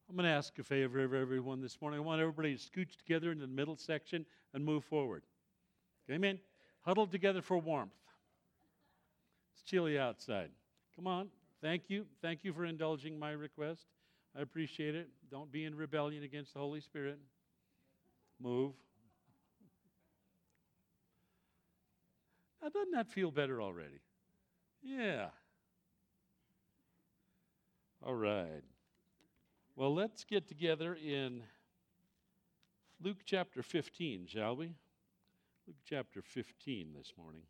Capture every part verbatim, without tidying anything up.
I'm going to ask a favor of everyone this morning. I want everybody to scooch together in the middle section and move forward. Amen? Huddle together for warmth. It's chilly outside. Come on. Thank you. Thank you for indulging my request. I appreciate it. Don't be in rebellion against the Holy Spirit. Move. Now, doesn't that feel better already? Yeah. All right. Well, let's get together in Luke chapter fifteen, shall we? Luke chapter fifteen this morning.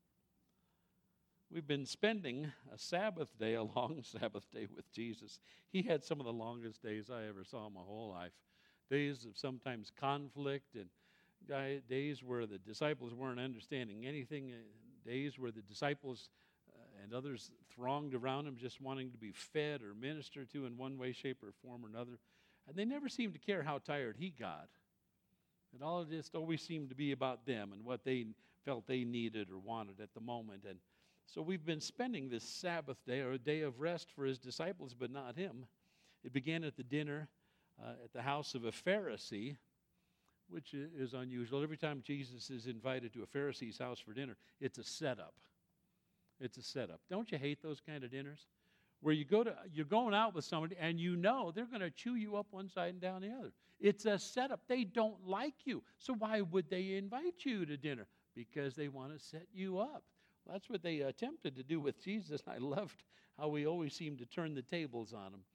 We've been spending a Sabbath day, a long Sabbath day with Jesus. He had some of the longest days I ever saw in my whole life. Days of sometimes conflict and days where the disciples weren't understanding anything, days where the disciples uh, and others thronged around him just wanting to be fed or ministered to in one way, shape, or form or another. And they never seemed to care how tired he got. It all just always seemed to be about them and what they felt they needed or wanted at the moment. And so we've been spending this Sabbath day, or a day of rest for his disciples, but not him. It began at the dinner uh, at the house of a Pharisee, which is unusual. Every time Jesus is invited to a Pharisee's house for dinner, it's a setup. It's a setup. Don't you hate those kind of dinners? Where you go to, you're going out with somebody and you know they're going to chew you up one side and down the other. It's a setup. They don't like you. So why would they invite you to dinner? Because they want to set you up. Well, that's what they attempted to do with Jesus. I loved how we always seemed to turn the tables on him.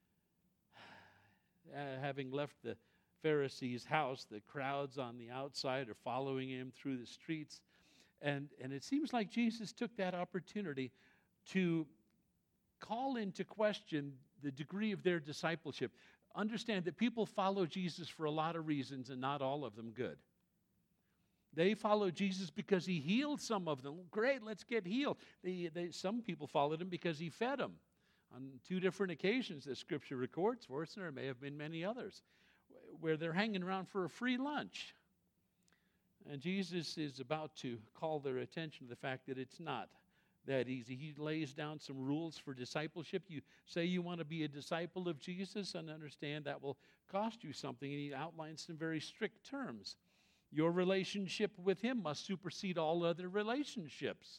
Uh, having left the Pharisee's house, the crowds on the outside are following him through the streets. And, and it seems like Jesus took that opportunity to call into question the degree of their discipleship. Understand that people follow Jesus for a lot of reasons and not all of them good. They follow Jesus because he healed some of them. Great, let's get healed. They, they, some people followed him because he fed them. On two different occasions that Scripture records for us, and there may have been many others, where they're hanging around for a free lunch. And Jesus is about to call their attention to the fact that it's not that easy. He lays down some rules for discipleship. You say you want to be a disciple of Jesus, and understand that will cost you something. And he outlines some very strict terms. Your relationship with him must supersede all other relationships.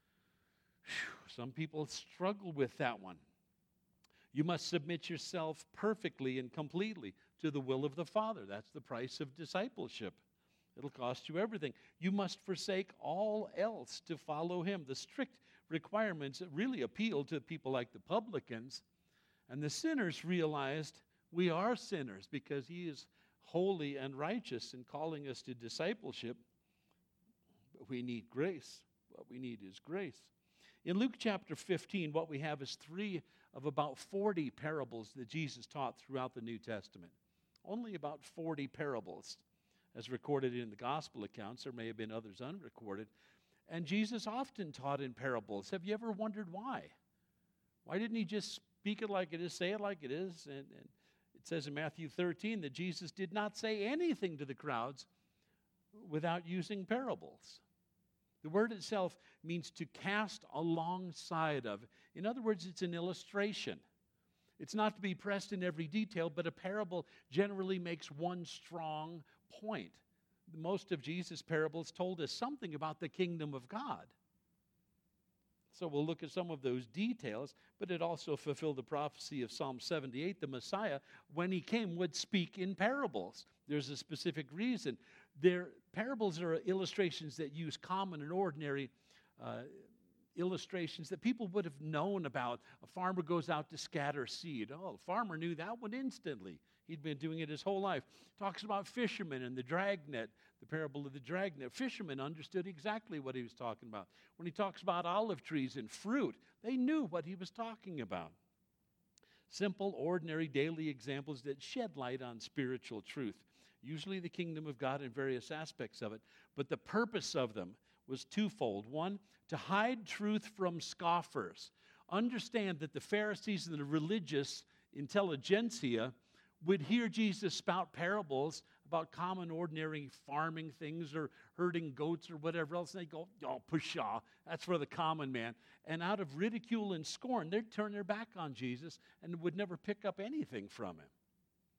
Whew, some people struggle with that one. You must submit yourself perfectly and completely to the will of the Father. That's the price of discipleship. It'll cost you everything. You must forsake all else to follow him. The strict requirements really appeal to people like the publicans. And the sinners realized we are sinners because he is holy and righteous in calling us to discipleship. But we need grace. What we need is grace. In Luke chapter fifteen, what we have is three of about forty parables that Jesus taught throughout the New Testament. Only about forty parables, as recorded in the gospel accounts. There may have been others unrecorded. And Jesus often taught in parables. Have you ever wondered why? Why didn't he just speak it like it is, say it like it is? And, and it says in Matthew thirteen that Jesus did not say anything to the crowds without using parables. The word itself means to cast alongside of. In other words, it's an illustration. It's not to be pressed in every detail, but a parable generally makes one strong point. Most of Jesus' parables told us something about the kingdom of God. So we'll look at some of those details, but it also fulfilled the prophecy of Psalm seventy-eight. The Messiah, when he came, would speak in parables. There's a specific reason. Their parables are illustrations that use common and ordinary uh, illustrations that people would have known about. A farmer goes out to scatter seed. Oh, the farmer knew that one instantly. He'd been doing it his whole life. Talks about fishermen and the dragnet, the parable of the dragnet. Fishermen understood exactly what he was talking about. When he talks about olive trees and fruit, they knew what he was talking about. Simple, ordinary, daily examples that shed light on spiritual truth. Usually the kingdom of God in various aspects of it. But the purpose of them was twofold. One, to hide truth from scoffers. Understand that the Pharisees and the religious intelligentsia would hear Jesus spout parables about common, ordinary farming things or herding goats or whatever else. And they go, oh, pshaw, that's for the common man. And out of ridicule and scorn, they'd turn their back on Jesus and would never pick up anything from him.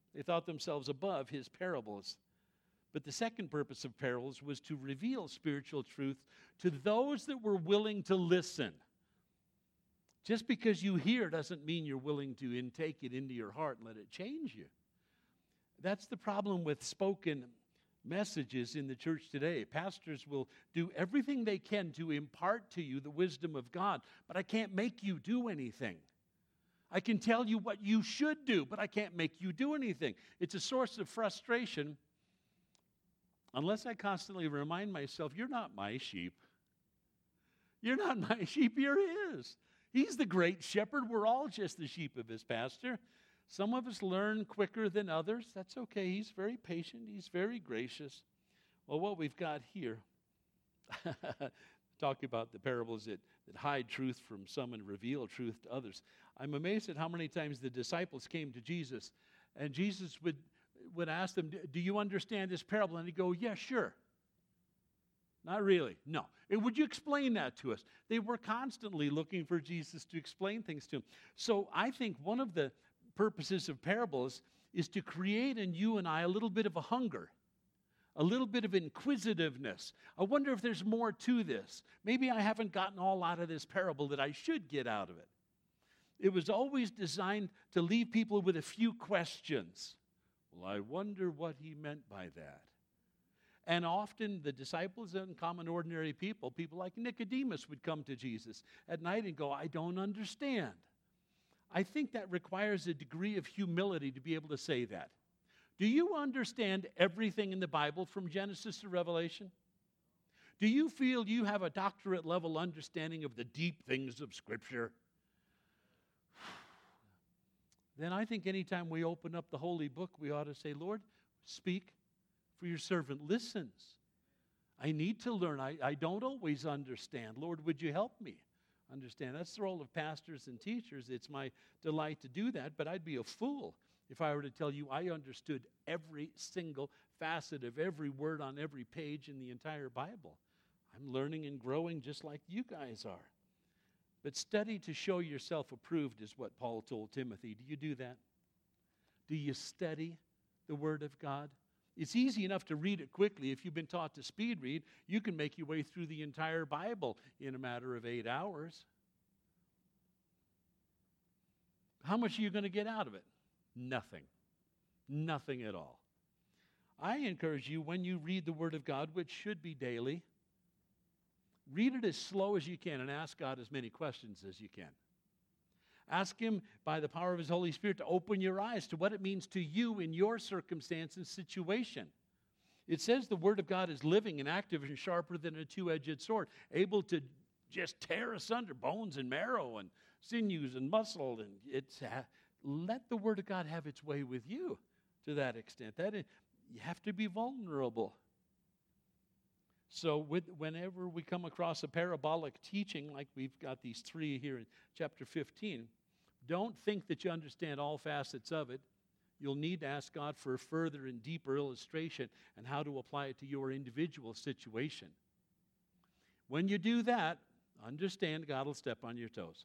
They thought themselves above his parables. But the second purpose of parables was to reveal spiritual truth to those that were willing to listen. Just because you hear doesn't mean you're willing to intake it into your heart and let it change you. That's the problem with spoken messages in the church today. Pastors will do everything they can to impart to you the wisdom of God, but I can't make you do anything. I can tell you what you should do, but I can't make you do anything. It's a source of frustration unless I constantly remind myself, you're not my sheep. You're not my sheep, you're his. He's the great shepherd. We're all just the sheep of his pasture. Some of us learn quicker than others. That's okay. He's very patient. He's very gracious. Well, what we've got here, talking about the parables that, that hide truth from some and reveal truth to others. I'm amazed at how many times the disciples came to Jesus, and Jesus would, would ask them, do you understand this parable? And he'd go, yeah, sure. Not really. No. And would you explain that to us? They were constantly looking for Jesus to explain things to them. So I think one of the purposes of parables is to create in you and I a little bit of a hunger, a little bit of inquisitiveness. I wonder if there's more to this. Maybe I haven't gotten all out of this parable that I should get out of it. It was always designed to leave people with a few questions. Well, I wonder what he meant by that. And often the disciples and common ordinary people, people like Nicodemus, would come to Jesus at night and go, I don't understand. I think that requires a degree of humility to be able to say that. Do you understand everything in the Bible from Genesis to Revelation? Do you feel you have a doctorate level understanding of the deep things of Scripture? Then I think anytime we open up the Holy Book, we ought to say, Lord, speak, for your servant listens. I need to learn. I, I don't always understand. Lord, would you help me understand? That's the role of pastors and teachers. It's my delight to do that, but I'd be a fool if I were to tell you I understood every single facet of every word on every page in the entire Bible. I'm learning and growing just like you guys are. But study to show yourself approved is what Paul told Timothy. Do you do that? Do you study the Word of God? It's easy enough to read it quickly. If you've been taught to speed read, you can make your way through the entire Bible in a matter of eight hours. How much are you going to get out of it? Nothing. Nothing at all. I encourage you, when you read the Word of God, which should be daily, read it as slow as you can and ask God as many questions as you can. Ask Him, by the power of His Holy Spirit, to open your eyes to what it means to you in your circumstance and situation. It says the Word of God is living and active and sharper than a two-edged sword, able to just tear asunder bones and marrow and sinews and muscle. And it's uh, let the Word of God have its way with you to that extent. That is, you have to be vulnerable. So with, whenever we come across a parabolic teaching, like we've got these three here in chapter fifteen, don't think that you understand all facets of it. You'll need to ask God for a further and deeper illustration and how to apply it to your individual situation. When you do that, understand God will step on your toes.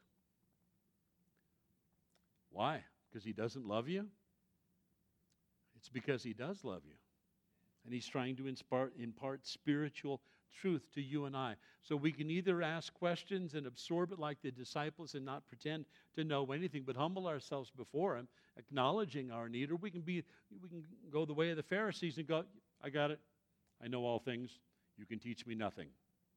Why? Because He doesn't love you? It's because He does love you. And He's trying to impart, impart spiritual truth to you and I. So we can either ask questions and absorb it like the disciples and not pretend to know anything, but humble ourselves before Him, acknowledging our need, or we can be we can go the way of the Pharisees and go, I got it. I know all things. You can teach me nothing.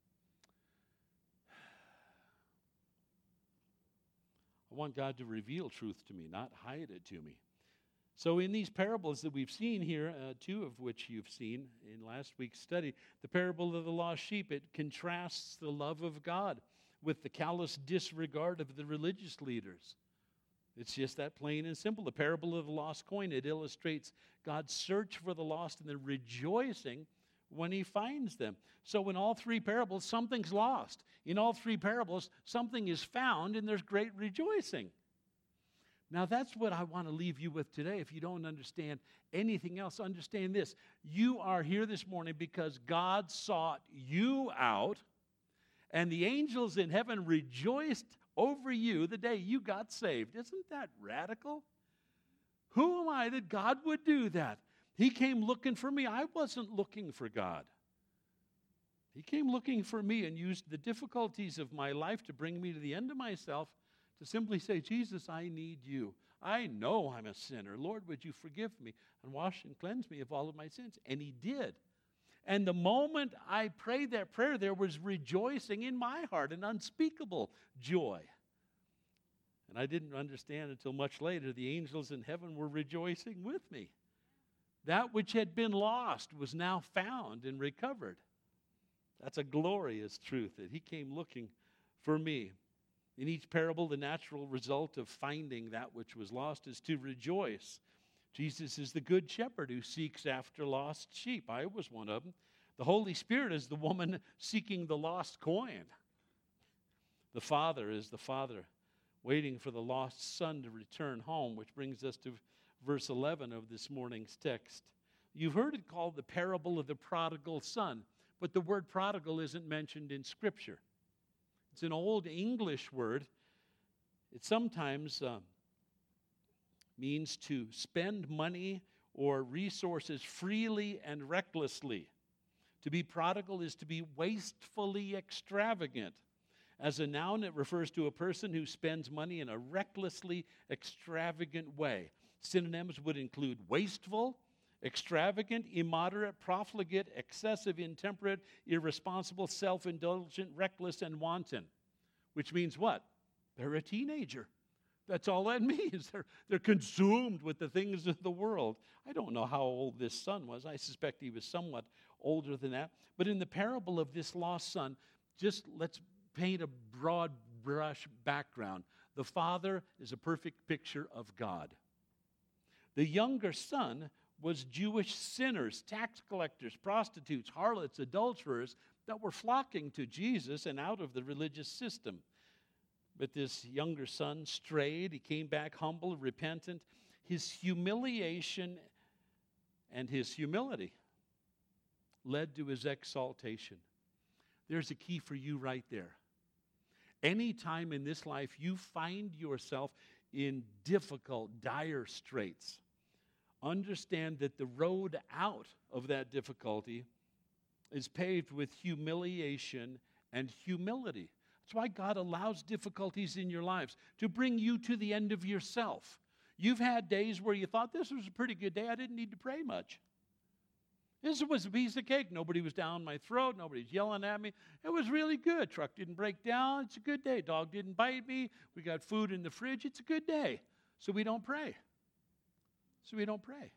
I want God to reveal truth to me, not hide it to me. So in these parables that we've seen here, uh, two of which you've seen in last week's study, the parable of the lost sheep, it contrasts the love of God with the callous disregard of the religious leaders. It's just that plain and simple. The parable of the lost coin, it illustrates God's search for the lost and the rejoicing when He finds them. So in all three parables, something's lost. In all three parables, something is found and there's great rejoicing. Now, that's what I want to leave you with today. If you don't understand anything else, understand this. You are here this morning because God sought you out, and the angels in heaven rejoiced over you the day you got saved. Isn't that radical? Who am I that God would do that? He came looking for me. I wasn't looking for God. He came looking for me and used the difficulties of my life to bring me to the end of myself, to simply say, Jesus, I need you. I know I'm a sinner. Lord, would you forgive me and wash and cleanse me of all of my sins? And he did. And the moment I prayed that prayer, there was rejoicing in my heart, an unspeakable joy. And I didn't understand until much later the angels in heaven were rejoicing with me. That which had been lost was now found and recovered. That's a glorious truth that he came looking for me. In each parable, the natural result of finding that which was lost is to rejoice. Jesus is the good shepherd who seeks after lost sheep. I was one of them. The Holy Spirit is the woman seeking the lost coin. The Father is the Father waiting for the lost son to return home, which brings us to verse eleven of this morning's text. You've heard it called the parable of the prodigal son, but the word prodigal isn't mentioned in Scripture. It's an old English word. It sometimes uh, means to spend money or resources freely and recklessly. To be prodigal is to be wastefully extravagant. As a noun, it refers to a person who spends money in a recklessly extravagant way. Synonyms would include wasteful, extravagant, immoderate, profligate, excessive, intemperate, irresponsible, self-indulgent, reckless, and wanton. Which means what? They're a teenager. That's all that means. They're, they're consumed with the things of the world. I don't know how old this son was. I suspect he was somewhat older than that. But in the parable of this lost son, just let's paint a broad brush background. The father is a perfect picture of God. The younger son was Jewish sinners, tax collectors, prostitutes, harlots, adulterers that were flocking to Jesus and out of the religious system. But this younger son strayed. He came back humble, repentant. His humiliation and his humility led to his exaltation. There's a key for you right there. Anytime in this life you find yourself in difficult, dire straits, understand that the road out of that difficulty is paved with humiliation and humility. That's why God allows difficulties in your lives, to bring you to the end of yourself. You've had days where you thought, this was a pretty good day. I didn't need to pray much. This was a piece of cake. Nobody was down my throat. Nobody was yelling at me. It was really good. Truck didn't break down. It's a good day. Dog didn't bite me. We got food in the fridge. It's a good day. So we don't pray. So we don't pray.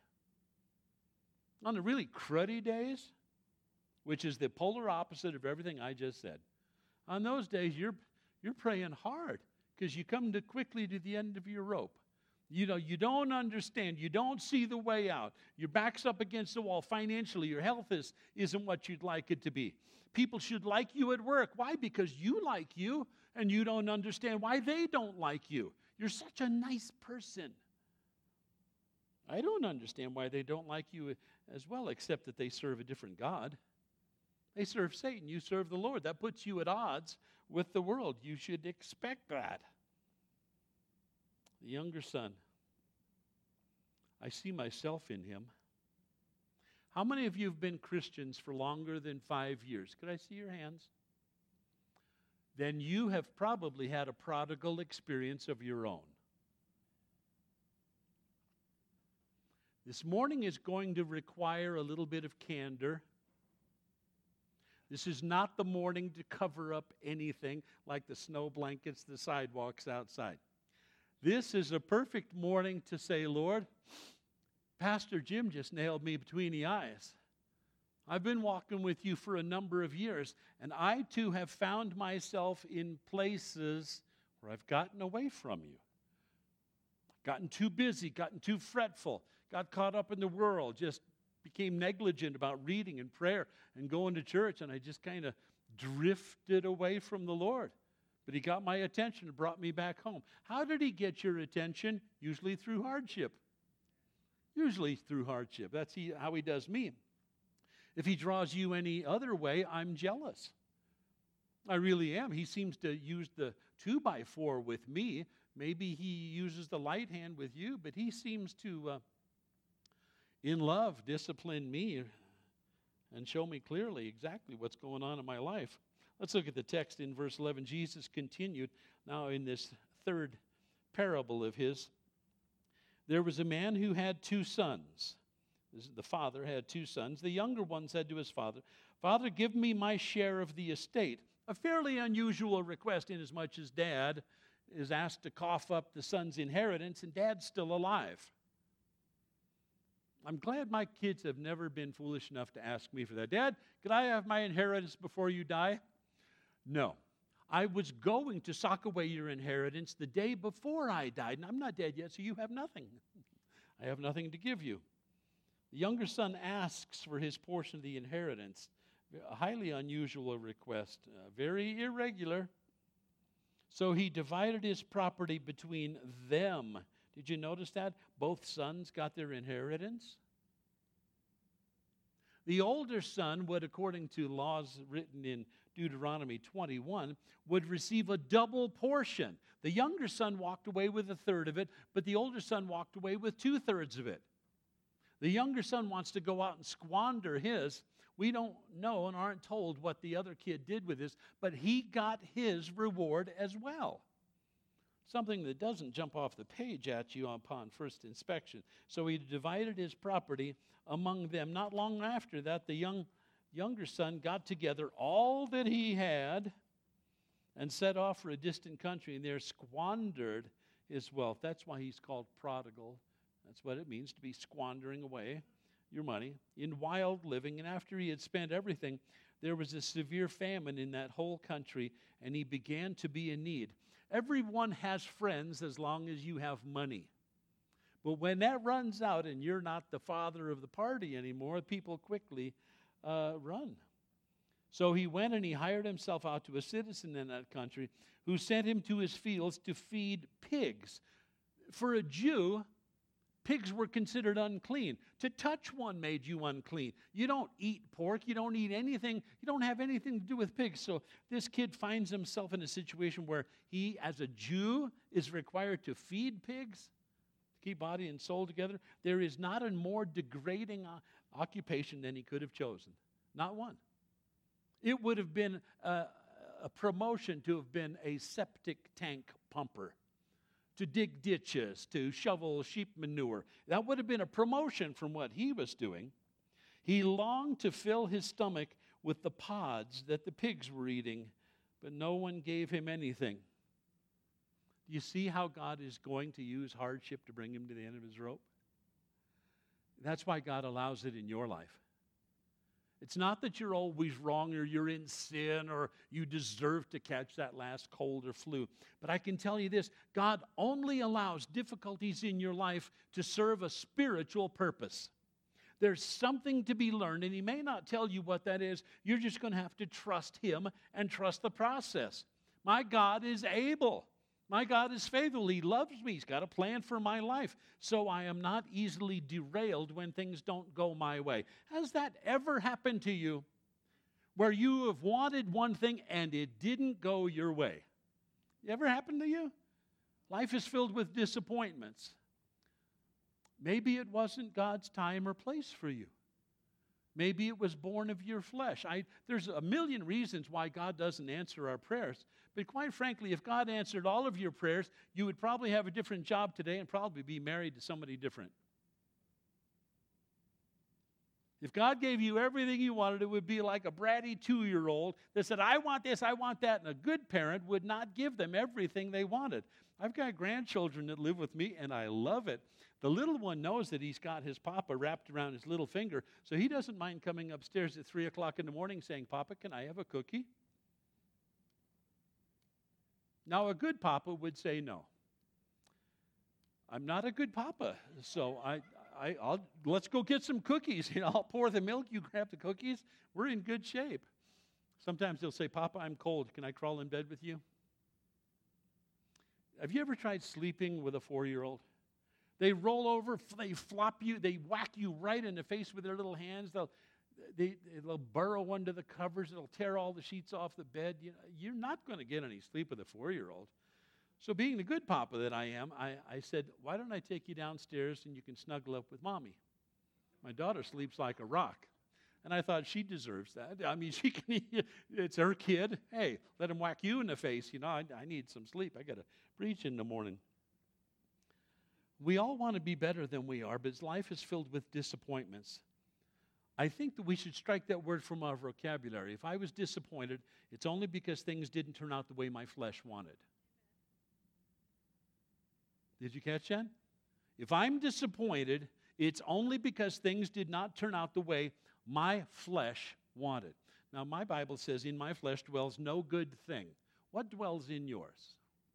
On the really cruddy days, which is the polar opposite of everything I just said, on those days, you're, you're praying hard because you come to quickly to the end of your rope. You know, you don't understand. You don't see the way out. Your back's up against the wall financially. Your health is, isn't what you'd like it to be. People should like you at work. Why? Because you like you, and you don't understand why they don't like you. You're such a nice person. I don't understand why they don't like you as well, except that they serve a different God. They serve Satan. You serve the Lord. That puts you at odds with the world. You should expect that. The younger son, I see myself in him. How many of you have been Christians for longer than five years? Could I see your hands? Then you have probably had a prodigal experience of your own. This morning is going to require a little bit of candor. This is not the morning to cover up anything like the snow blankets, the sidewalks outside. This is a perfect morning to say, Lord, Pastor Jim just nailed me between the eyes. I've been walking with you for a number of years, and I too have found myself in places where I've gotten away from you. Gotten too busy, gotten too fretful, got caught up in the world, just became negligent about reading and prayer and going to church, and I just kind of drifted away from the Lord. But he got my attention and brought me back home. How did he get your attention? Usually through hardship. Usually through hardship. That's he, how he does me. If he draws you any other way, I'm jealous. I really am. He seems to use the two by four with me, maybe he uses the light hand with you, but he seems to, uh, in love, discipline me and show me clearly exactly what's going on in my life. Let's look at the text in verse eleven. Jesus continued now in this third parable of his. There was a man who had two sons. This is the father had two sons. The younger one said to his father, "Father, give me my share of the estate." A fairly unusual request, inasmuch as dad is asked to cough up the son's inheritance, and dad's still alive. I'm glad my kids have never been foolish enough to ask me for that. Dad, could I have my inheritance before you die? No. I was going to sock away your inheritance the day before I died, and I'm not dead yet, so you have nothing. I have nothing to give you. The younger son asks for his portion of the inheritance. A highly unusual request, uh, very irregular. So he divided his property between them. Did you notice that? Both sons got their inheritance. The older son would, according to laws written in Deuteronomy twenty-one, would receive a double portion. The younger son walked away with a third of it, but the older son walked away with two-thirds of it. The younger son wants to go out and squander his. We don't know and aren't told what the other kid did with this, but he got his reward as well. Something that doesn't jump off the page at you upon first inspection. So he divided his property among them. Not long after that, the young younger son got together all that he had and set off for a distant country, and there squandered his wealth. That's why he's called prodigal. That's what it means to be squandering away your money in wild living. And after he had spent everything, there was a severe famine in that whole country, and he began to be in need. Everyone has friends as long as you have money. But when that runs out and you're not the father of the party anymore, people quickly uh, run. So he went and he hired himself out to a citizen in that country who sent him to his fields to feed pigs. For a Jew, pigs were considered unclean. To touch one made you unclean. You don't eat pork. You don't eat anything. You don't have anything to do with pigs. So this kid finds himself in a situation where he, as a Jew, is required to feed pigs, to keep body and soul together. There is not a more degrading occupation than he could have chosen. Not one. It would have been a, a promotion to have been a septic tank pumper, to dig ditches, to shovel sheep manure. That would have been a promotion from what he was doing. He longed to fill his stomach with the pods that the pigs were eating, but no one gave him anything. Do you see how God is going to use hardship to bring him to the end of his rope? That's why God allows it in your life. It's not that you're always wrong or you're in sin or you deserve to catch that last cold or flu. But I can tell you this, God only allows difficulties in your life to serve a spiritual purpose. There's something to be learned, and he may not tell you what that is. You're just going to have to trust him and trust the process. My God is able. My God is faithful. He loves me. He's got a plan for my life. So I am not easily derailed when things don't go my way. Has that ever happened to you where you have wanted one thing and it didn't go your way? Ever happened to you? Life is filled with disappointments. Maybe it wasn't God's time or place for you. Maybe it was born of your flesh. I, there's a million reasons why God doesn't answer our prayers. But quite frankly, if God answered all of your prayers, you would probably have a different job today and probably be married to somebody different. If God gave you everything you wanted, it would be like a bratty two-year-old that said, I want this, I want that, and a good parent would not give them everything they wanted. I've got grandchildren that live with me, and I love it. The little one knows that he's got his papa wrapped around his little finger, so he doesn't mind coming upstairs at three o'clock in the morning saying, Papa, can I have a cookie? Now, a good papa would say no. I'm not a good papa, so I, I, I'll, let's go get some cookies. You know, I'll pour the milk, you grab the cookies. We're in good shape. Sometimes they'll say, Papa, I'm cold. Can I crawl in bed with you? Have you ever tried sleeping with a four-year-old? They roll over, they flop you, they whack you right in the face with their little hands. They'll, they, they'll burrow under the covers. They'll tear all the sheets off the bed. You know, you're not going to get any sleep with a four-year-old. So being the good papa that I am, I, I said, why don't I take you downstairs and you can snuggle up with Mommy? My daughter sleeps like a rock. And I thought she deserves that. I mean, she can. It's her kid. Hey, let him whack you in the face. You know, I, I need some sleep. I got to preach in the morning. We all want to be better than we are, but life is filled with disappointments. I think that we should strike that word from our vocabulary. If I was disappointed, it's only because things didn't turn out the way my flesh wanted. Did you catch that? If I'm disappointed, it's only because things did not turn out the way my flesh wanted. Now, my Bible says, in my flesh dwells no good thing. What dwells in yours?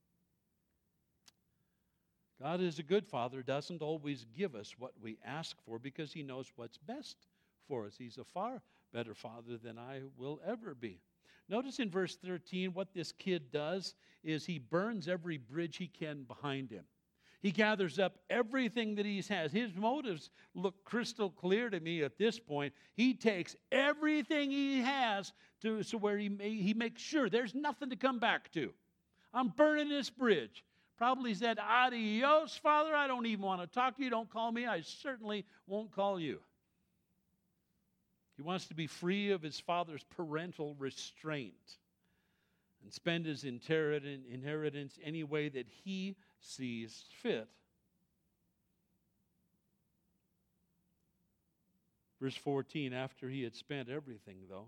God is a good father, doesn't always give us what we ask for because he knows what's best for us. He's a far better father than I will ever be. Notice in verse thirteen, what this kid does is he burns every bridge he can behind him. He gathers up everything that he has. His motives look crystal clear to me at this point. He takes everything he has to so where he, may, he makes sure there's nothing to come back to. I'm burning this bridge. Probably said, adios, Father. I don't even want to talk to you. Don't call me. I certainly won't call you. He wants to be free of his father's parental restraint and spend his inheritance any way that he sees fit. Verse fourteen, after he had spent everything, though,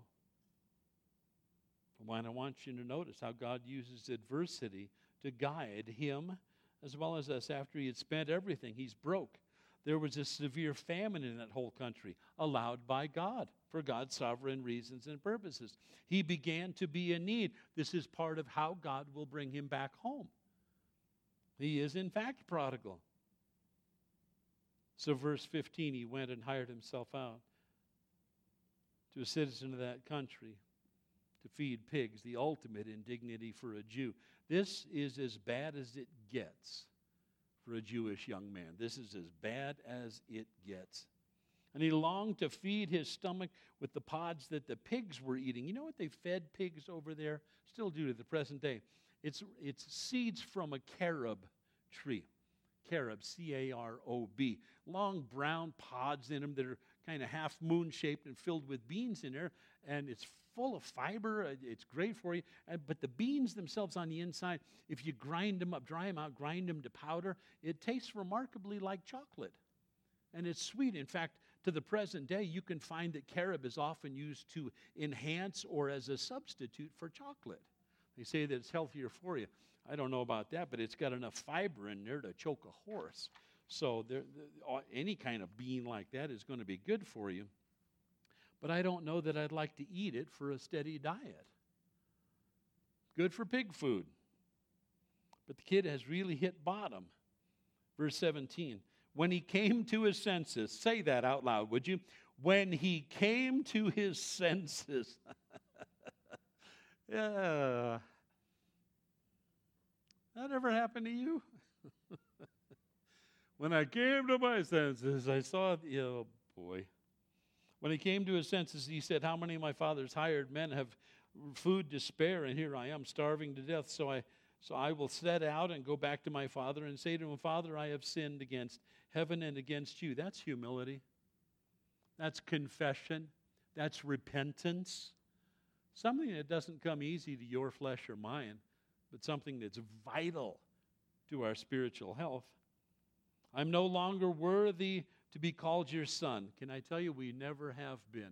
I want you to notice how God uses adversity to guide him as well as us. After he had spent everything, he's broke. There was a severe famine in that whole country, allowed by God for God's sovereign reasons and purposes. He began to be in need. This is part of how God will bring him back home. He is, in fact, prodigal. So verse fifteen, he went and hired himself out to a citizen of that country to feed pigs, the ultimate indignity for a Jew. This is as bad as it gets for a Jewish young man. This is as bad as it gets. And he longed to feed his stomach with the pods that the pigs were eating. You know what they fed pigs over there? Still do to the present day. It's, it's seeds from a carob tree. Carob, C A R O B. Long brown pods in them that are kind of half moon-shaped and filled with beans in there. And it's full of fiber. It's great for you. But the beans themselves on the inside, if you grind them up, dry them out, grind them to powder, it tastes remarkably like chocolate. And it's sweet. In fact, to the present day, you can find that carob is often used to enhance or as a substitute for chocolate. They say that it's healthier for you. I don't know about that, but it's got enough fiber in there to choke a horse. So there, there, any kind of bean like that is going to be good for you. But I don't know that I'd like to eat it for a steady diet. Good for pig food. But the kid has really hit bottom. Verse seventeen. When he came to his senses, say that out loud, would you? When he came to his senses. Yeah. That ever happened to you? When I came to my senses, I saw, the, oh boy. When he came to his senses, he said, how many of my father's hired men have food to spare, and here I am starving to death. So I, so I will set out and go back to my father and say to him, Father, I have sinned against heaven and against you. That's humility. That's confession. That's repentance. Something that doesn't come easy to your flesh or mine, but something that's vital to our spiritual health. I'm no longer worthy to be called your son. Can I tell you, we never have been.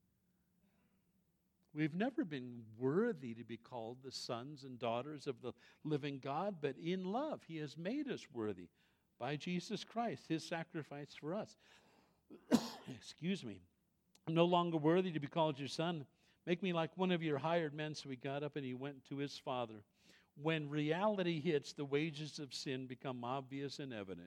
We've never been worthy to be called the sons and daughters of the living God, but in love, he has made us worthy by Jesus Christ, his sacrifice for us. Excuse me. I'm no longer worthy to be called your son. Make me like one of your hired men. So he got up and he went to his father. When reality hits, the wages of sin become obvious and evident.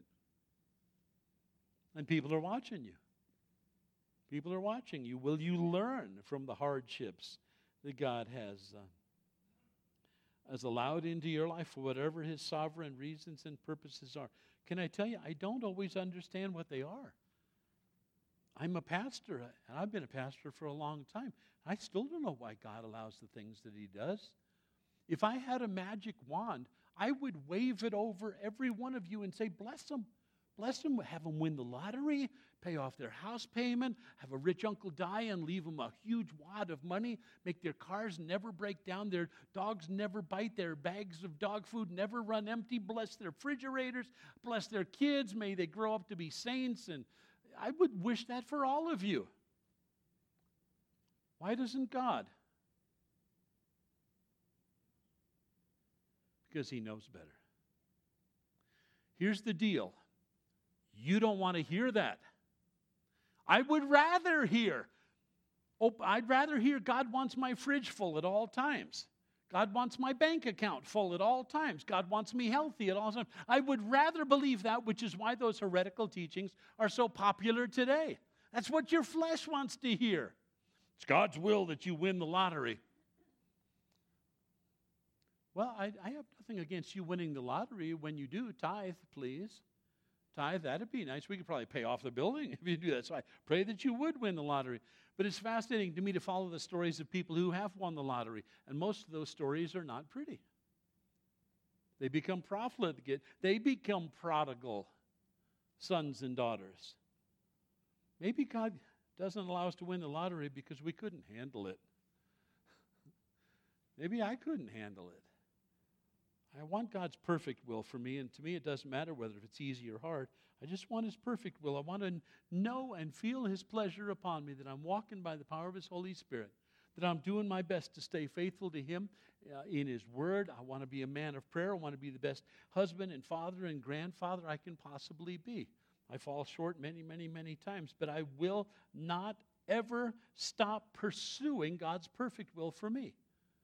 And people are watching you. People are watching you. Will you learn from the hardships that God has, uh, has allowed into your life for whatever his sovereign reasons and purposes are? Can I tell you, I don't always understand what they are. I'm a pastor, and I've been a pastor for a long time. I still don't know why God allows the things that he does. If I had a magic wand, I would wave it over every one of you and say, bless them. Bless them, have them win the lottery, pay off their house payment, have a rich uncle die and leave them a huge wad of money, make their cars never break down, their dogs never bite, their bags of dog food never run empty, bless their refrigerators, bless their kids, may they grow up to be saints. And I would wish that for all of you. Why doesn't God? Because He knows better. Here's the deal. You don't want to hear that. I would rather hear, oh, I'd rather hear God wants my fridge full at all times. God wants my bank account full at all times. God wants me healthy at all times. I would rather believe that, which is why those heretical teachings are so popular today. That's what your flesh wants to hear. It's God's will that you win the lottery. Well, I, I have nothing against you winning the lottery. When you do, tithe, please. Tithe, that'd be nice. We could probably pay off the building if you do that. So I pray that you would win the lottery. But it's fascinating to me to follow the stories of people who have won the lottery. And most of those stories are not pretty. They become profligate. They become prodigal sons and daughters. Maybe God doesn't allow us to win the lottery because we couldn't handle it. Maybe I couldn't handle it. I want God's perfect will for me, and to me it doesn't matter whether it's easy or hard. I just want His perfect will. I want to know and feel His pleasure upon me, that I'm walking by the power of His Holy Spirit, that I'm doing my best to stay faithful to Him uh, in His Word. I want to be a man of prayer. I want to be the best husband and father and grandfather I can possibly be. I fall short many, many, many times, but I will not ever stop pursuing God's perfect will for me.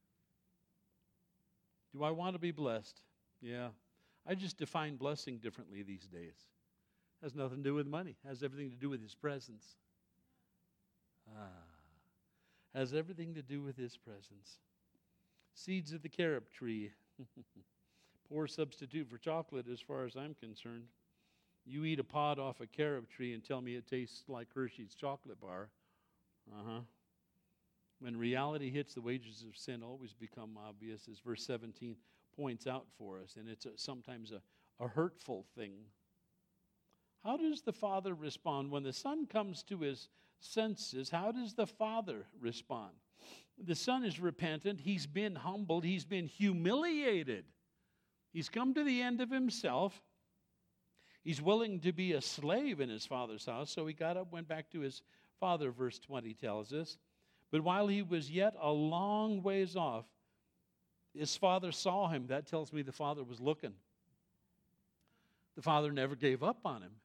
Do I want to be blessed? Yeah. I just define blessing differently these days. Has nothing to do with money. Has everything to do with His presence. Ah. Has everything to do with His presence. Seeds of the carob tree. Poor substitute for chocolate as far as I'm concerned. You eat a pod off a carob tree and tell me it tastes like Hershey's chocolate bar. Uh-huh. When reality hits, the wages of sin always become obvious, as verse seventeen points out for us, and it's a, sometimes a, a hurtful thing. How does the Father respond? When the Son comes to his senses, how does the Father respond? The Son is repentant. He's been humbled. He's been humiliated. He's come to the end of himself. He's willing to be a slave in his Father's house, so he got up, went back to his Father, verse twenty tells us. But while he was yet a long ways off, his Father saw him. That tells me the Father was looking. The Father never gave up on him.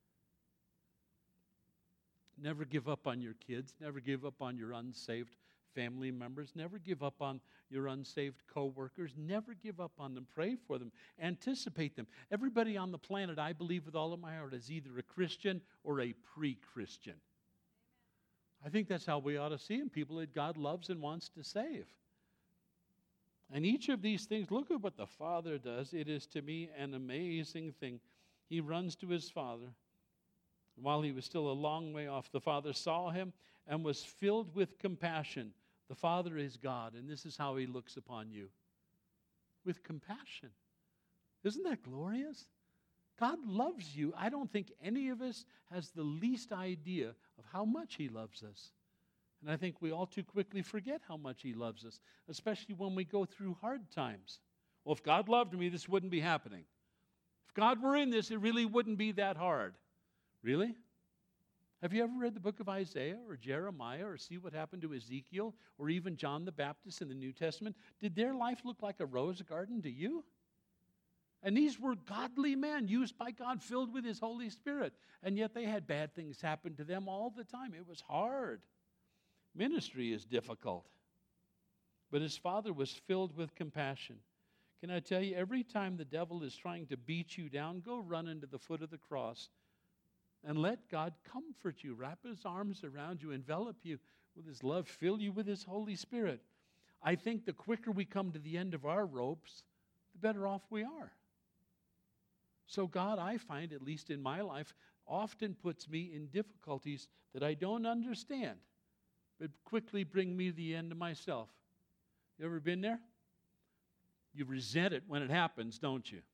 Never give up on your kids. Never give up on your unsaved family members. Never give up on your unsaved co-workers. Never give up on them. Pray for them. Anticipate them. Everybody on the planet, I believe with all of my heart, is either a Christian or a pre-Christian. I think that's how we ought to see them, people that God loves and wants to save. And each of these things, look at what the Father does. It is to me an amazing thing. He runs to his Father. While he was still a long way off, the Father saw him and was filled with compassion. The Father is God, and this is how He looks upon you. With compassion. Isn't that glorious? God loves you. I don't think any of us has the least idea of how much He loves us. And I think we all too quickly forget how much He loves us, especially when we go through hard times. Well, if God loved me, this wouldn't be happening. If God were in this, it really wouldn't be that hard. Really? Have you ever read the book of Isaiah or Jeremiah or see what happened to Ezekiel or even John the Baptist in the New Testament? Did their life look like a rose garden to you? And these were godly men used by God, filled with His Holy Spirit. And yet they had bad things happen to them all the time. It was hard. Ministry is difficult. But his Father was filled with compassion. Can I tell you, every time the devil is trying to beat you down, go run into the foot of the cross and let God comfort you, wrap His arms around you, envelop you with His love, fill you with His Holy Spirit. I think the quicker we come to the end of our ropes, the better off we are. So God, I find, at least in my life, often puts me in difficulties that I don't understand, but quickly bring me to the end of myself. You ever been there? You resent it when it happens, don't you?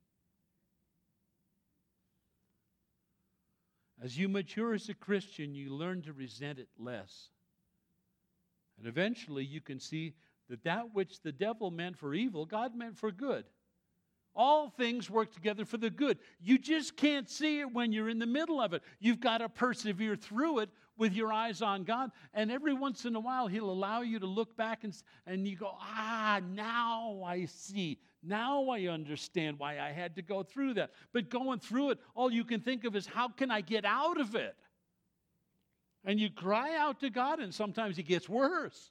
As you mature as a Christian, you learn to resent it less. And eventually you can see that that which the devil meant for evil, God meant for good. All things work together for the good. You just can't see it when you're in the middle of it. You've got to persevere through it with your eyes on God. And every once in a while, He'll allow you to look back and, and you go, ah, now I see. Now I understand why I had to go through that. But going through it, all you can think of is, how can I get out of it? And you cry out to God, and sometimes it gets worse.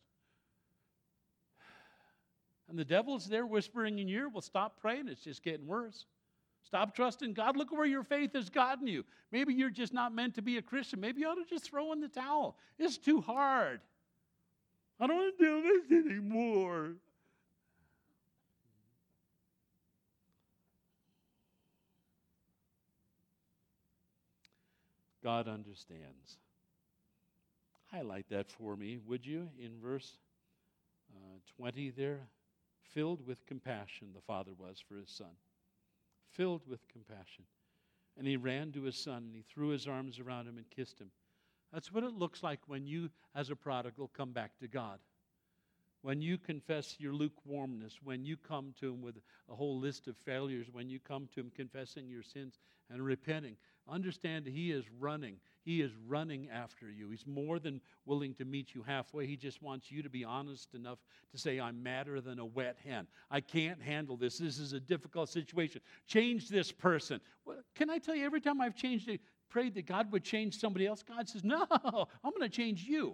And the devil's there whispering in your ear, well, stop praying. It's just getting worse. Stop trusting God. Look where your faith has gotten you. Maybe you're just not meant to be a Christian. Maybe you ought to just throw in the towel. It's too hard. I don't want to do this anymore. God understands. Highlight that for me, would you, in verse uh, twenty there? Filled with compassion, the father was for his son. Filled with compassion. And he ran to his son, and he threw his arms around him and kissed him. That's what it looks like when you, as a prodigal, come back to God. When you confess your lukewarmness, when you come to Him with a whole list of failures, when you come to Him confessing your sins and repenting, understand He is running. He is running after you. He's more than willing to meet you halfway. He just wants you to be honest enough to say, I'm madder than a wet hen. I can't handle this. This is a difficult situation. Change this person. Well, can I tell you, every time I've changed it, prayed that God would change somebody else, God says, no, I'm going to change you.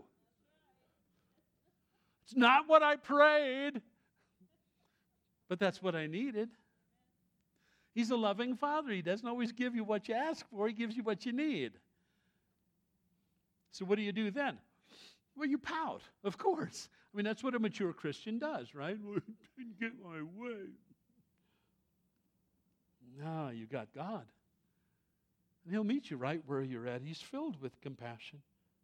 It's not what I prayed, but that's what I needed. He's a loving Father. He doesn't always give you what you ask for. He gives you what you need. So what do you do then? Well, you pout, of course. I mean, that's what a mature Christian does, right? Well, I didn't get my way. No, you got God. And He'll meet you right where you're at. He's filled with compassion.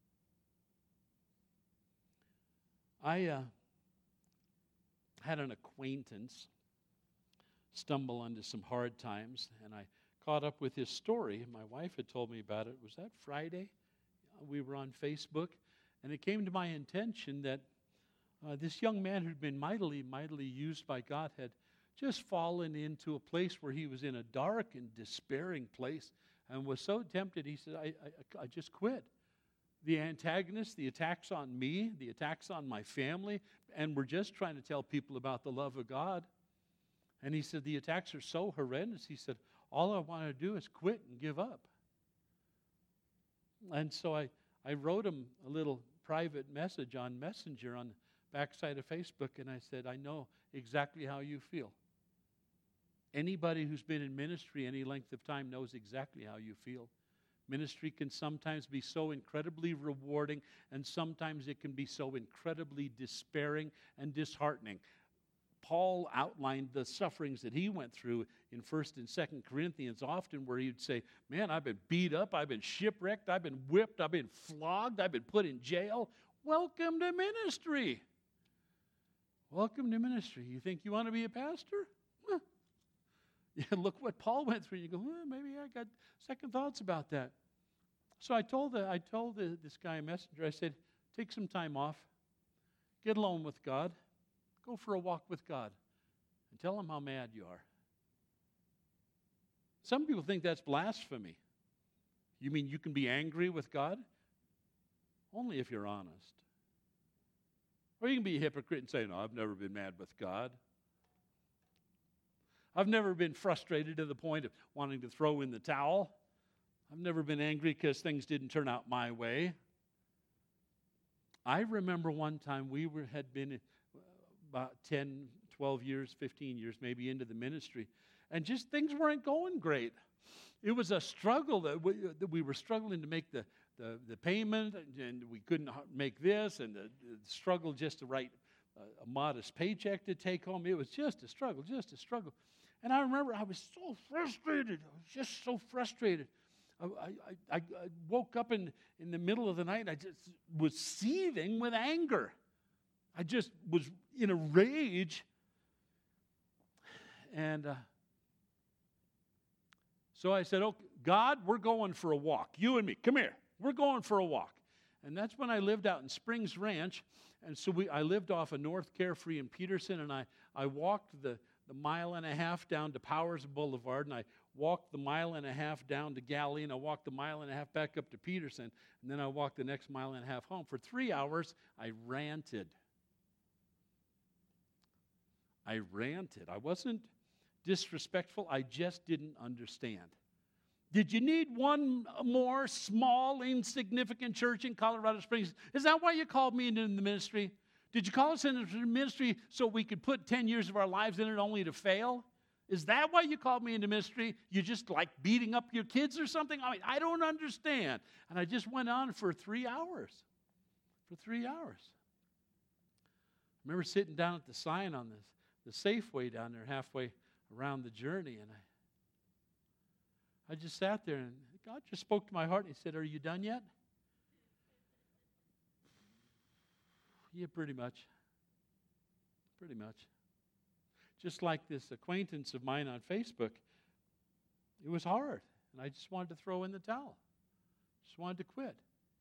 I uh, had an acquaintance stumble onto some hard times, and I caught up with his story. My wife had told me about it. Was that Friday? We were on Facebook, and it came to my attention that uh, this young man who'd been mightily, mightily used by God had just fallen into a place where he was in a dark and despairing place and was so tempted, he said, I, I, I just quit. The antagonists, the attacks on me, the attacks on my family, and we're just trying to tell people about the love of God. And he said, the attacks are so horrendous. He said, all I want to do is quit and give up. And so I, I wrote him a little private message on Messenger on the backside of Facebook, and I said, I know exactly how you feel. Anybody who's been in ministry any length of time knows exactly how you feel. Ministry can sometimes be so incredibly rewarding, and sometimes it can be so incredibly despairing and disheartening. Paul outlined the sufferings that he went through in First and Second Corinthians often, where he'd say, man, I've been beat up, I've been shipwrecked, I've been whipped, I've been flogged, I've been put in jail. Welcome to ministry. Welcome to ministry. You think you want to be a pastor? Huh. Yeah, look what Paul went through. You go, well, maybe I got second thoughts about that. So I told the, I told the, this guy a messenger, I said, take some time off, get alone with God, go for a walk with God, and tell Him how mad you are. Some people think that's blasphemy. You mean you can be angry with God? Only if you're honest. Or you can be a hypocrite and say, no, I've never been mad with God. I've never been frustrated to the point of wanting to throw in the towel. I've never been angry because things didn't turn out my way. I remember one time we were had been about ten, twelve years, fifteen years maybe into the ministry, and just things weren't going great. It was a struggle that we, that we were struggling to make the, the, the payment, and we couldn't make this, and the, the struggle just to write a, a modest paycheck to take home. It was just a struggle, just a struggle. And I remember I was so frustrated. I was just so frustrated. I, I, I, I woke up in, in the middle of the night. I just was seething with anger. I just was in a rage. And uh, so I said, "Oh, God, we're going for a walk. You and me, come here. We're going for a walk." And that's when I lived out in Springs Ranch. And so we, I lived off of North Carefree in Peterson, and I, I walked the, the mile and a half down to Powers Boulevard, and I walked the mile and a half down to Galley, and I walked the mile and a half back up to Peterson, and then I walked the next mile and a half home. For three hours, I ranted. I ranted. I wasn't disrespectful. I just didn't understand. Did you need one more small, insignificant church in Colorado Springs? Is that why you called me into the ministry? Did you call us into the ministry so we could put ten years of our lives in it only to fail? Is that why you called me into ministry? You just like beating up your kids or something? I mean, I don't understand. And I just went on for three hours. For three hours. I remember sitting down at the sign on this, the Safeway down there halfway around the journey, and I I just sat there, and God just spoke to my heart, and He said, "Are you done yet?" Yeah, pretty much. Pretty much. Just like this acquaintance of mine on Facebook, it was hard, and I just wanted to throw in the towel. Just wanted to quit.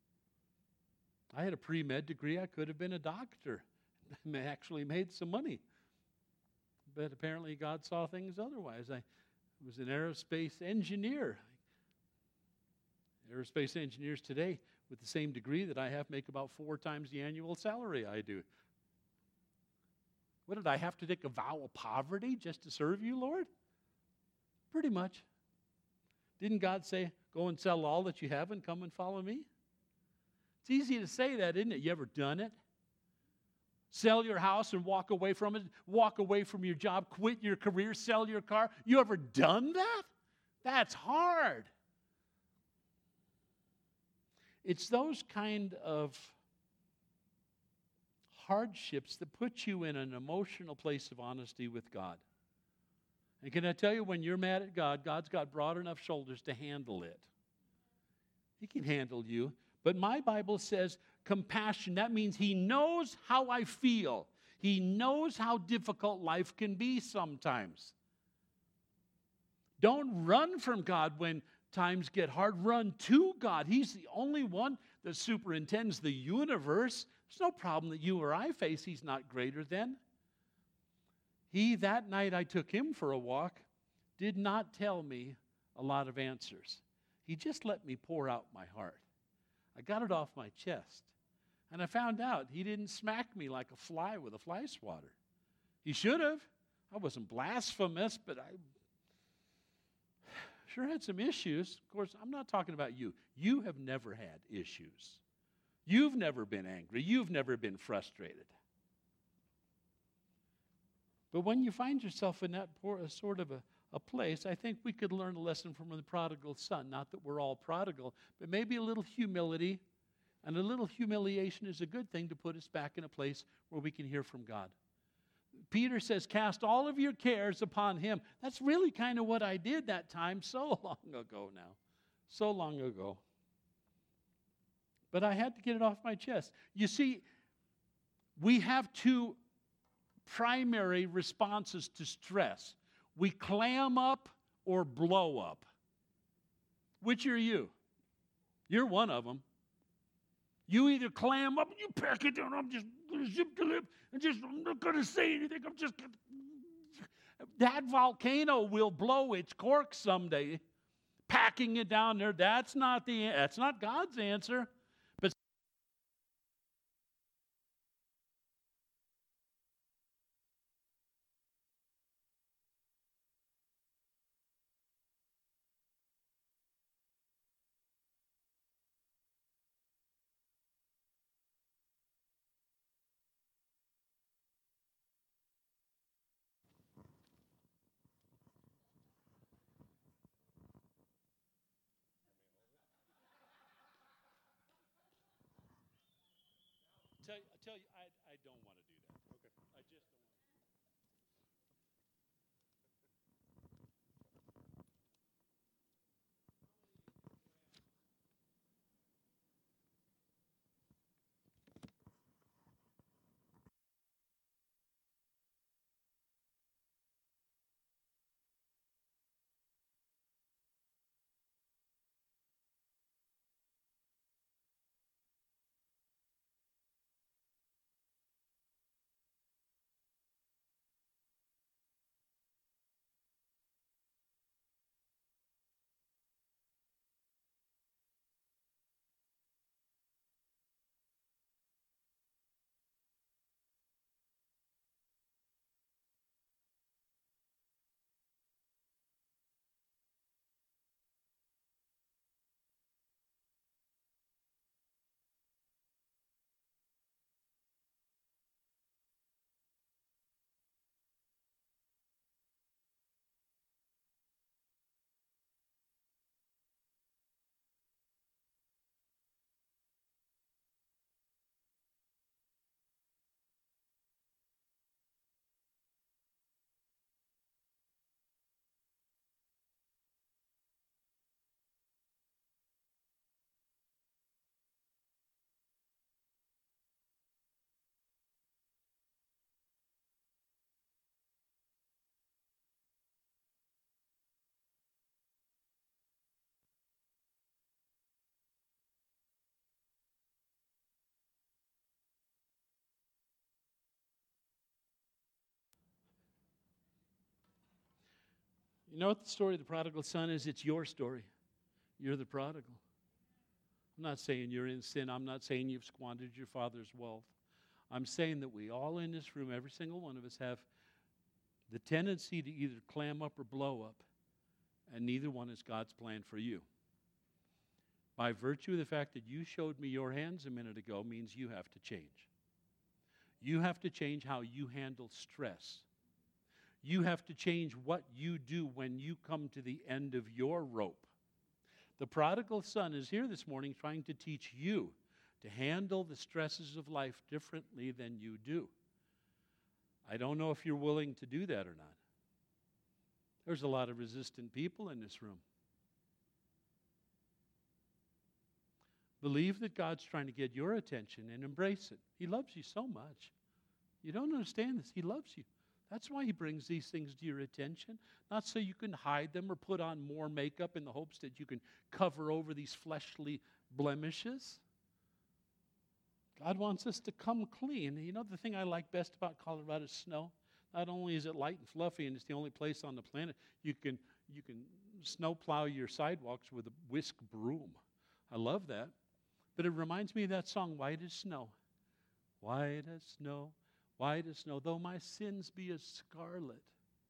I had a pre-med degree. I could have been a doctor. I actually made some money. But apparently God saw things otherwise. I was an aerospace engineer. Aerospace engineers today with the same degree that I have make about four times the annual salary I do. What, did I have to take a vow of poverty just to serve you, Lord? Pretty much. Didn't God say, "Go and sell all that you have and come and follow me"? It's easy to say that, isn't it? You ever done it? Sell your house and walk away from it, walk away from your job, quit your career, sell your car. You ever done that? That's hard. It's those kind of hardships that put you in an emotional place of honesty with God. And can I tell you, when you're mad at God, God's got broad enough shoulders to handle it. He can handle you. But my Bible says compassion. That means He knows how I feel. He knows how difficult life can be sometimes. Don't run from God when times get hard. Run to God. He's the only one that superintends the universe. There's no problem that you or I face He's not greater than. He, that night I took him for a walk, did not tell me a lot of answers. He just let me pour out my heart. I got it off my chest. And I found out he didn't smack me like a fly with a fly swatter. He should have. I wasn't blasphemous, but I sure had some issues. Of course, I'm not talking about you. You have never had issues. You've never been angry. You've never been frustrated. But when you find yourself in that poor, sort of a, a place, I think we could learn a lesson from the prodigal son. Not that we're all prodigal, but maybe a little humility. And a little humiliation is a good thing to put us back in a place where we can hear from God. Peter says, "Cast all of your cares upon Him." That's really kind of what I did that time so long ago now. So long ago. But I had to get it off my chest. You see, we have two primary responses to stress. We clam up or blow up. Which are you? You're one of them. You either clam up and you pack it down. I'm just going to zip the lip and just, I'm not going to say anything. I'm just going to. That volcano will blow its cork someday. Packing it down there, that's not the, that's not God's answer. But tell, I tell you, I, I don't want to do that. Okay. I just don't. You know what the story of the prodigal son is? It's your story. You're the prodigal. I'm not saying you're in sin. I'm not saying you've squandered your father's wealth. I'm saying that we all in this room, every single one of us, have the tendency to either clam up or blow up, and neither one is God's plan for you. By virtue of the fact that you showed me your hands a minute ago means you have to change. You have to change how you handle stress. You have to change what you do when you come to the end of your rope. The prodigal son is here this morning trying to teach you to handle the stresses of life differently than you do. I don't know if you're willing to do that or not. There's a lot of resistant people in this room. Believe that God's trying to get your attention and embrace it. He loves you so much. You don't understand this. He loves you. That's why he brings these things to your attention. Not so you can hide them or put on more makeup in the hopes that you can cover over these fleshly blemishes. God wants us to come clean. You know the thing I like best about Colorado snow? Not only is it light and fluffy, and it's the only place on the planet you can you can snow plow your sidewalks with a whisk broom. I love that. But it reminds me of that song, White as Snow. White as snow, white as snow, though my sins be as scarlet.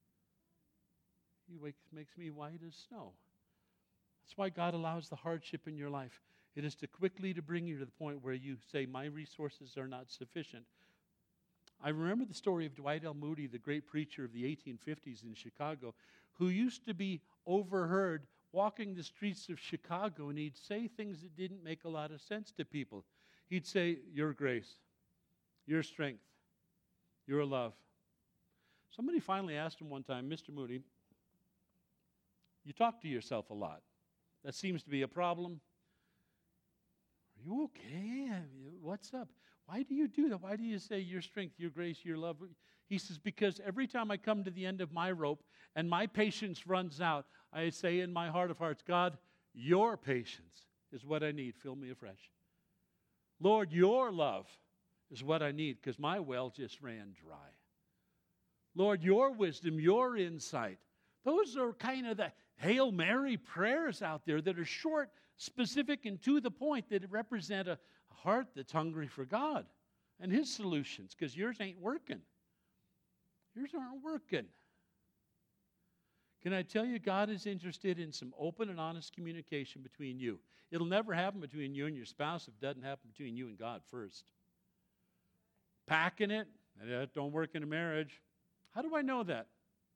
He makes me white as snow. That's why God allows the hardship in your life. It is to quickly to bring you to the point where you say, my resources are not sufficient. I remember the story of Dwight L. Moody, the great preacher of the eighteen fifties in Chicago, who used to be overheard walking the streets of Chicago, and he'd say things that didn't make a lot of sense to people. He'd say, your grace, your strength, your love. Somebody finally asked him one time, Mister Moody, you talk to yourself a lot. That seems to be a problem. Are you okay? What's up? Why do you do that? Why do you say your strength, your grace, your love? He says, because every time I come to the end of my rope and my patience runs out, I say in my heart of hearts, God, your patience is what I need. Fill me afresh. Lord, your love is what I need because my well just ran dry. Lord, your wisdom, your insight. Those are kind of the Hail Mary prayers out there that are short, specific, and to the point, that represent a heart that's hungry for God and his solutions, because yours ain't working. Yours aren't working. Can I tell you, God is interested in some open and honest communication between you. It'll never happen between you and your spouse if it doesn't happen between you and God first. Packing it, that don't work in a marriage. How do I know that?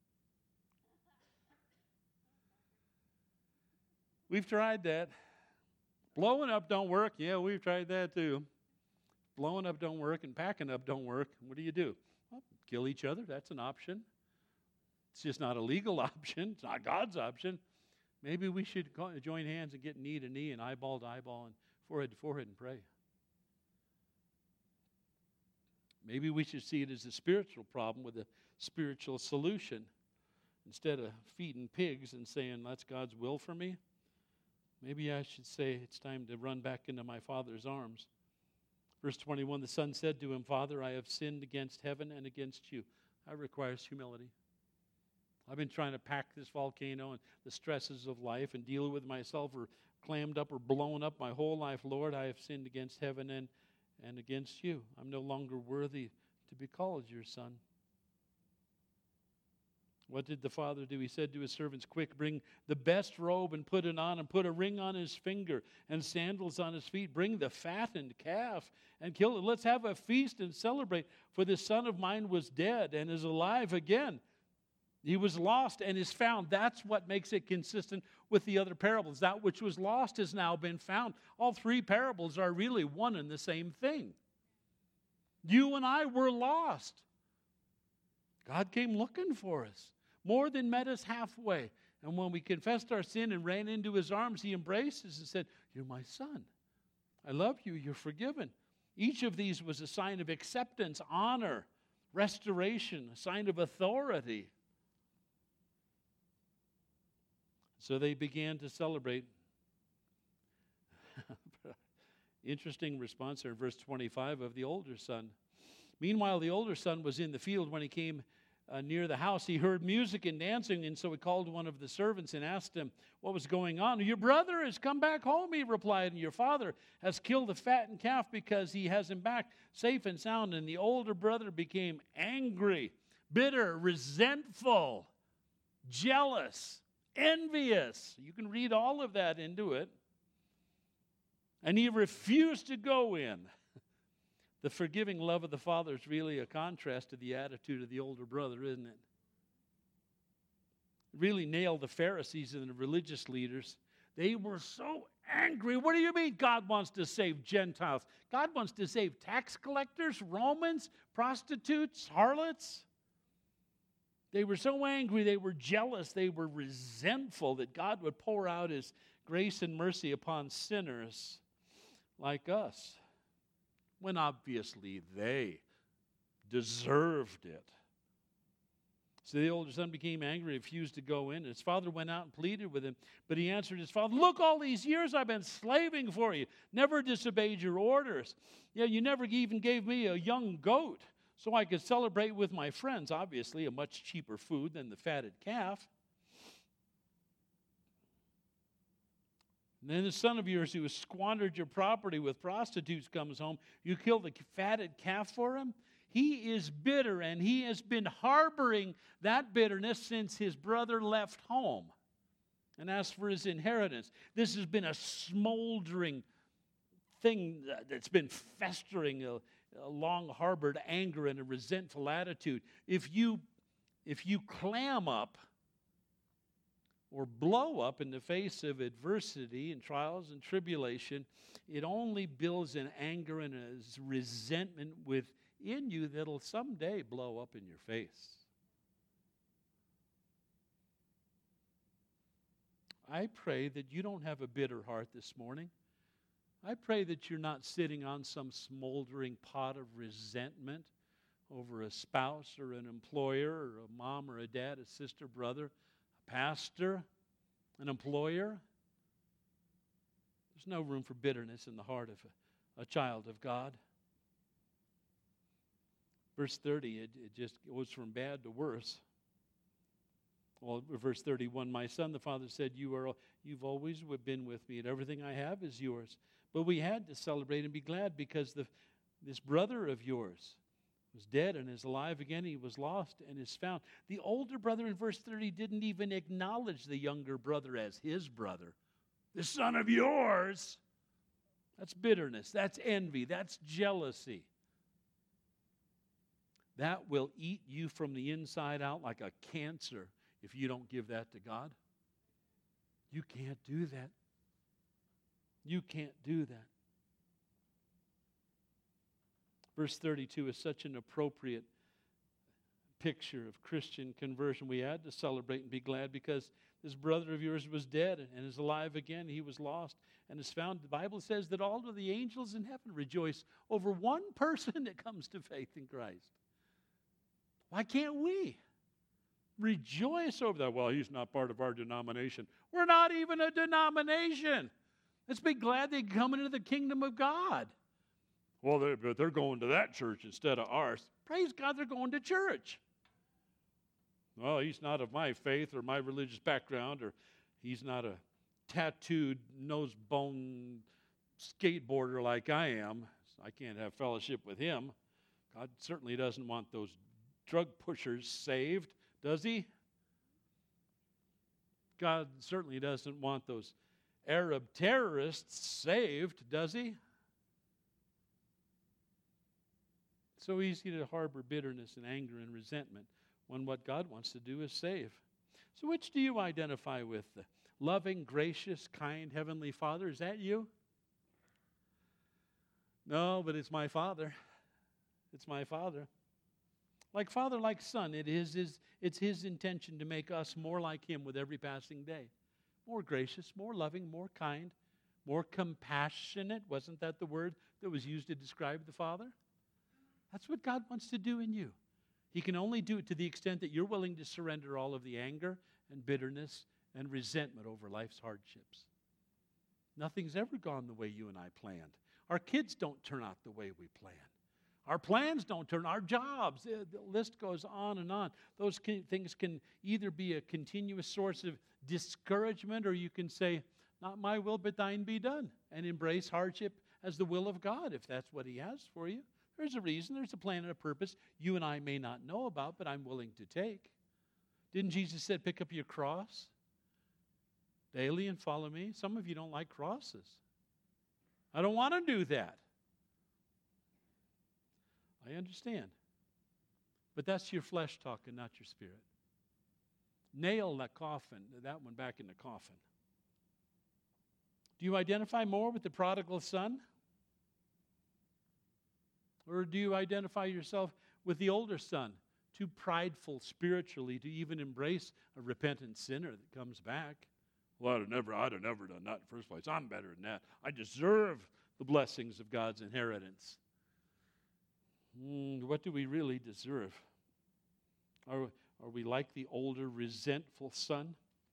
We've tried that. Blowing up don't work. Yeah, we've tried that too. Blowing up don't work and packing up don't work. What do you do? Well, kill each other. That's an option. It's just not a legal option. It's not God's option. Maybe we should join hands and get knee to knee and eyeball to eyeball and forehead to forehead and pray. Maybe we should see it as a spiritual problem with a spiritual solution. Instead of feeding pigs and saying, that's God's will for me, maybe I should say it's time to run back into my Father's arms. Verse twenty-one, the son said to him, Father, I have sinned against heaven and against you. That requires humility. I've been trying to pack this volcano and the stresses of life and deal with myself or clammed up or blown up my whole life. Lord, I have sinned against heaven and, and against you. I'm no longer worthy to be called your son. What did the father do? He said to his servants, quick, bring the best robe and put it on, and put a ring on his finger and sandals on his feet. Bring the fattened calf and kill it. Let's have a feast and celebrate. For this son of mine was dead and is alive again. He was lost and is found. That's what makes it consistent with the other parables. That which was lost has now been found. All three parables are really one and the same thing. You and I were lost. God came looking for us. More than met us halfway. And when we confessed our sin and ran into his arms, he embraced us and said, you're my son. I love you. You're forgiven. Each of these was a sign of acceptance, honor, restoration, a sign of authority. So they began to celebrate. Interesting response there in verse twenty-five of the older son. Meanwhile, the older son was in the field when he came uh, near the house, he heard music and dancing, and so he called one of the servants and asked him what was going on. "Your brother has come back home," he replied, "and your father has killed a fattened calf because he has him back safe and sound." And the older brother became angry, bitter, resentful, jealous, envious. You can read all of that into it. And he refused to go in. The forgiving love of the father is really a contrast to the attitude of the older brother, isn't it? It really nailed the Pharisees and the religious leaders. They were so angry. What do you mean God wants to save Gentiles? God wants to save tax collectors, Romans, prostitutes, harlots? They were so angry, they were jealous, they were resentful that God would pour out His grace and mercy upon sinners like us, when obviously they deserved it. So the older son became angry, refused to go in. His father went out and pleaded with him, but he answered his father, "Look, all these years I've been slaving for you, never disobeyed your orders. Yeah, you never even gave me a young goat so I could celebrate with my friends." Obviously, a much cheaper food than the fatted calf. And then the son of yours who has squandered your property with prostitutes comes home. You kill the fatted calf for him? He is bitter, and he has been harboring that bitterness since his brother left home. And as for his inheritance, this has been a smoldering thing that's been festering, a, a long-harbored anger and a resentful attitude. If you, if you clam up or blow up in the face of adversity and trials and tribulation, it only builds an anger and a resentment within you that'll someday blow up in your face. I pray that you don't have a bitter heart this morning. I pray that you're not sitting on some smoldering pot of resentment over a spouse or an employer or a mom or a dad, a sister, brother, pastor, an employer. There's no room for bitterness in the heart of a, a child of God. Verse thirty, it, it just goes from bad to worse. Well, verse thirty-one, "My son," the father said, you are, you've always been with me, and everything I have is yours. But we had to celebrate and be glad because the, this brother of yours was dead and is alive again. He was lost and is found. The older brother in verse thirty didn't even acknowledge the younger brother as his brother. The son of yours. That's bitterness. That's envy. That's jealousy. That will eat you from the inside out like a cancer if you don't give that to God. You can't do that. You can't do that. Verse thirty-two is such an appropriate picture of Christian conversion. We had to celebrate and be glad because this brother of yours was dead and is alive again. He was lost and is found. The Bible says that all of the angels in heaven rejoice over one person that comes to faith in Christ. Why can't we rejoice over that? Well, he's not part of our denomination. We're not even a denomination. Let's be glad they come into the kingdom of God. Well, they're, but they're going to that church instead of ours. Praise God, they're going to church. Well, he's not of my faith or my religious background, or he's not a tattooed, nose bone skateboarder like I am. I can't have fellowship with him. God certainly doesn't want those drug pushers saved, does he? God certainly doesn't want those Arab terrorists saved, does he? So easy to harbor bitterness and anger and resentment when what God wants to do is save. So which do you identify with? The loving, gracious, kind Heavenly Father? Is that you? No, but it's my Father. It's my Father. Like Father, like Son, it is his, it's His intention to make us more like Him with every passing day. More gracious, more loving, more kind, more compassionate. Wasn't that the word that was used to describe the Father? That's what God wants to do in you. He can only do it to the extent that you're willing to surrender all of the anger and bitterness and resentment over life's hardships. Nothing's ever gone the way you and I planned. Our kids don't turn out the way we planned. Our plans don't turn, our jobs, the list goes on and on. Those can, things can either be a continuous source of discouragement, or you can say, not my will, but thine be done, and embrace hardship as the will of God, if that's what he has for you. There's a reason, there's a plan and a purpose you and I may not know about, but I'm willing to take. Didn't Jesus say, pick up your cross daily and follow me? Some of you don't like crosses. I don't want to do that. I understand. But that's your flesh talking, not your spirit. Nail that coffin, that one back in the coffin. Do you identify more with the prodigal son? Or do you identify yourself with the older son, too prideful spiritually to even embrace a repentant sinner that comes back? Well, I'd have never, I'd have never done that in the first place. I'm better than that. I deserve the blessings of God's inheritance. Mm, what do we really deserve? Are, are we like the older, resentful son?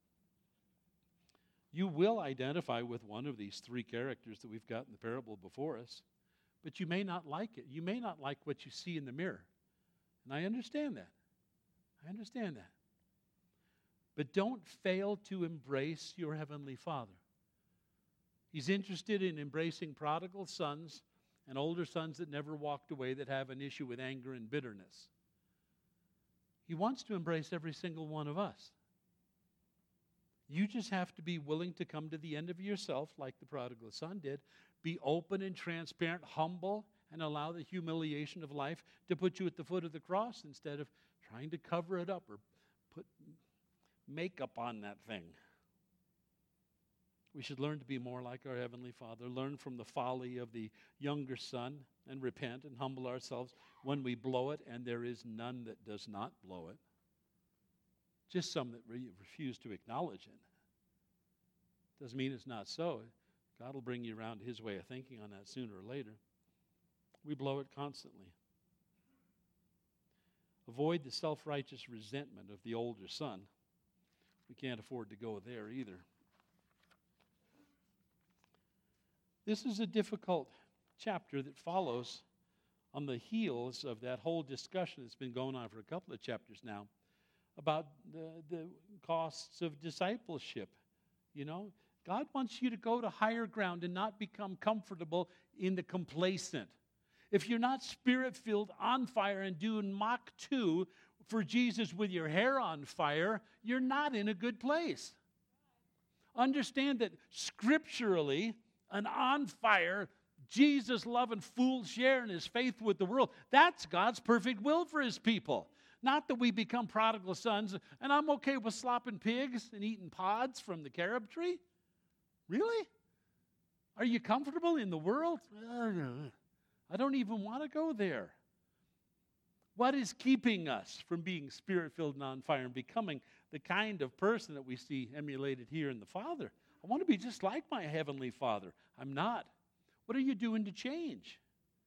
You will identify with one of these three characters that we've got in the parable before us, but you may not like it. You may not like what you see in the mirror. And I understand that. I understand that. But don't fail to embrace your Heavenly Father. He's interested in embracing prodigal sons and older sons that never walked away, that have an issue with anger and bitterness. He wants to embrace every single one of us. You just have to be willing to come to the end of yourself like the prodigal son did. Be open and transparent, humble, and allow the humiliation of life to put you at the foot of the cross instead of trying to cover it up or put makeup on that thing. We should learn to be more like our Heavenly Father, learn from the folly of the younger son, and repent and humble ourselves when we blow it, and there is none that does not blow it. Just some that re- refuse to acknowledge it. Doesn't mean it's not so. God will bring you around to his way of thinking on that sooner or later. We blow it constantly. Avoid the self-righteous resentment of the older son. We can't afford to go there either. This is a difficult chapter that follows on the heels of that whole discussion that's been going on for a couple of chapters now about the, the costs of discipleship. You know, God wants you to go to higher ground and not become comfortable in the complacent. If you're not spirit-filled, on fire, and doing Mach two for Jesus with your hair on fire, you're not in a good place. Understand that scripturally, an on fire, Jesus loving fool sharing his faith with the world, that's God's perfect will for his people. Not that we become prodigal sons, and I'm okay with slopping pigs and eating pods from the carob tree. Really? Are you comfortable in the world? I don't even want to go there. What is keeping us from being spirit-filled and on fire and becoming the kind of person that we see emulated here in the Father? I want to be just like my Heavenly Father. I'm not. What are you doing to change?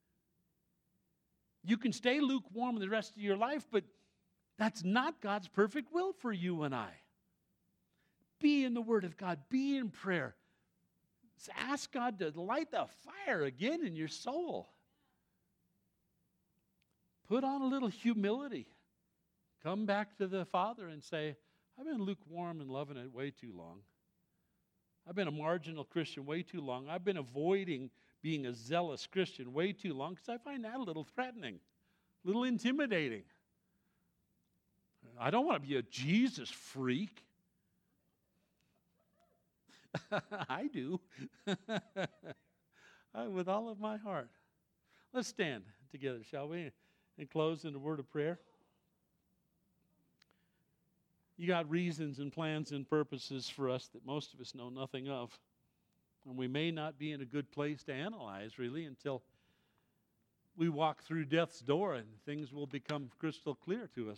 You can stay lukewarm the rest of your life, but that's not God's perfect will for you and I. Be in the Word of God. Be in prayer. Ask God to light the fire again in your soul. Put on a little humility. Come back to the Father and say, I've been lukewarm and loving it way too long. I've been a marginal Christian way too long. I've been avoiding being a zealous Christian way too long because I find that a little threatening, a little intimidating. I don't want to be a Jesus freak. I do. I, with all of my heart. Let's stand together, shall we? And close in a word of prayer. You got reasons and plans and purposes for us that most of us know nothing of. And we may not be in a good place to analyze, really, until we walk through death's door and things will become crystal clear to us.